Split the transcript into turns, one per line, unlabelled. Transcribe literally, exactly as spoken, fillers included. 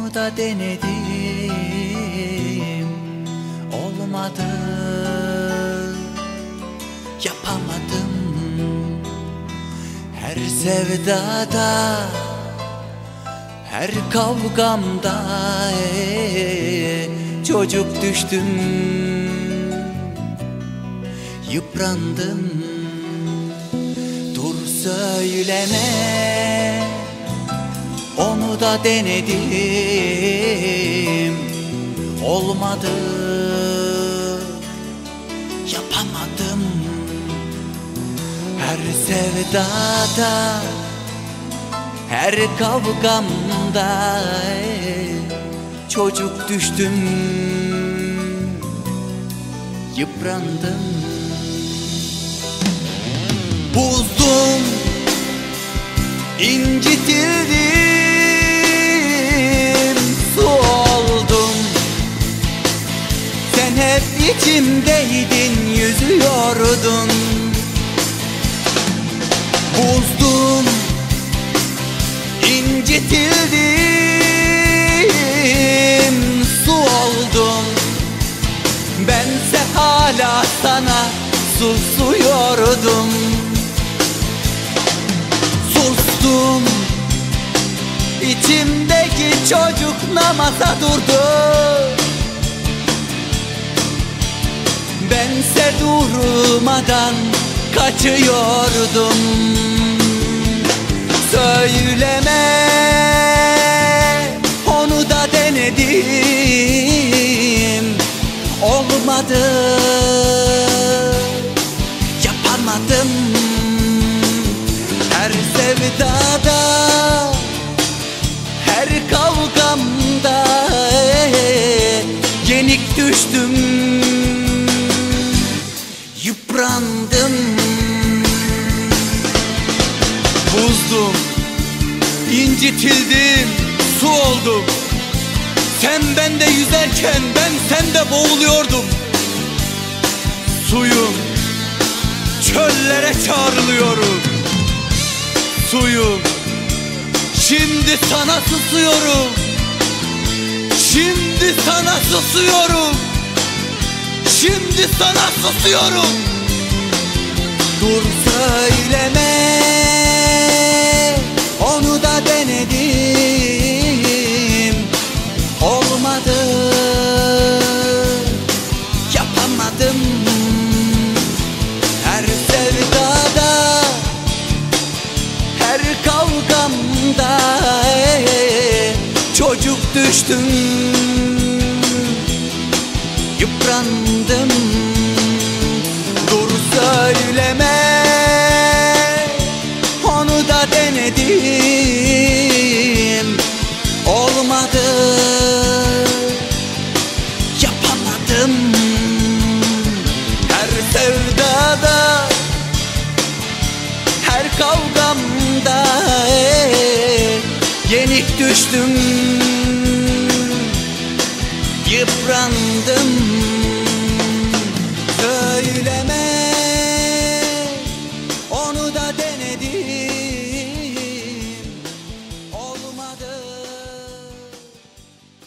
Onu da denedim, olmadı, yapamadım. Her sevdada, her kavgamda ee, çocuk düştüm, yıprandım. Dur söyleme, onu da denedim, olmadı, yapamadım. Her sevdada, her kavgamda çocuk düştüm, yıprandım. Buzdum, incitildim, su oldum. Sen hep içimdeydin, yüzüyordun. Buzdum, incitildim, su oldum. Bense hala sana susuyordum. Sustum, içimdeki çocuk namaza durdu. Bense durmadan kaçıyordum. Söyleme, onu da denedim, olmadı, yapamadım. Her sevdada, her kavgamda yenik düştüm, yıprandım. Buzdum, incitildim, su oldum. Sen bende yüzerken ben sende boğuluyordum. Suyum, çöllere çağrılıyorum. Suyum, şimdi sana susuyorum. Şimdi sana susuyorum. Şimdi sana susuyorum. Dur söyleme, onu da denedim, olmadı, yapamadım. Her sevdada, her kavgamda çocuk düştüm, yıprandım. Dur söyleme, onu da denedim, olmadı, yapamadım. Her sevdada, her kavgamda yenik düştüm, yıprandım.